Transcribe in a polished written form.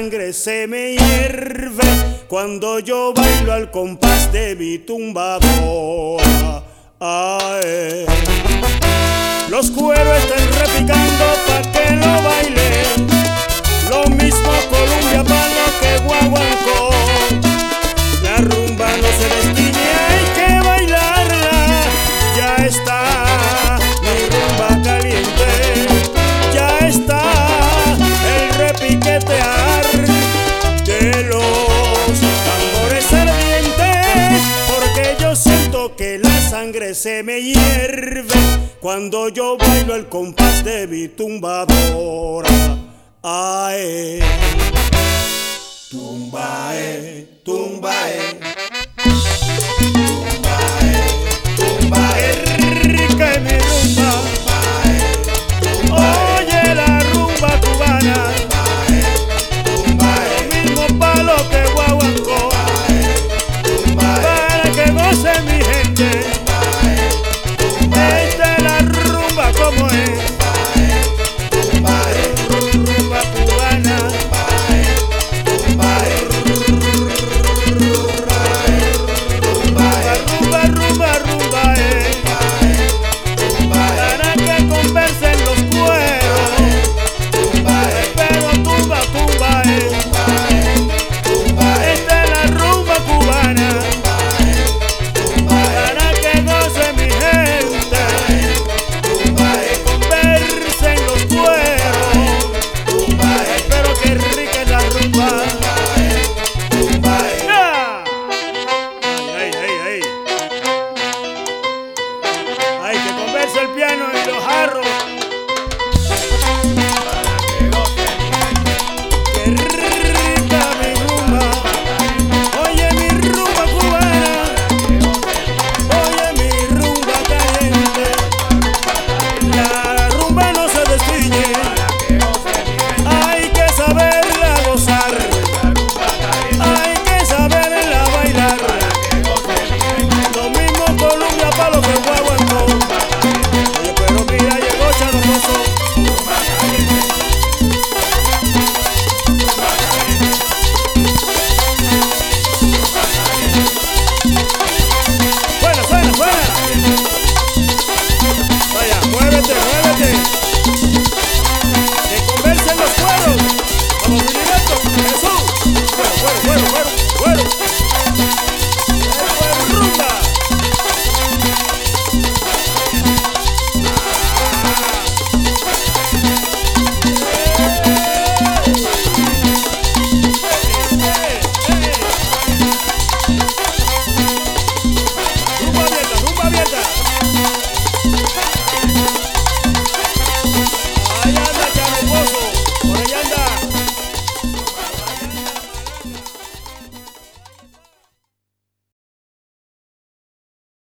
sangre se me hierve cuando yo bailo al compás de mi tumbadora. Ay, los cueros están repicando pa' que lo bailen, lo mismo Columbia, Palo que Guaguancó. La rumba no se destiñe, hay que bailarla. Ya está mi rumba caliente, ya está el repiquetear de los tambores ardientes, porque yo siento que la sangre se me hierve cuando yo bailo el compás de mi tumbadora. Ae, tumbae, tumbae.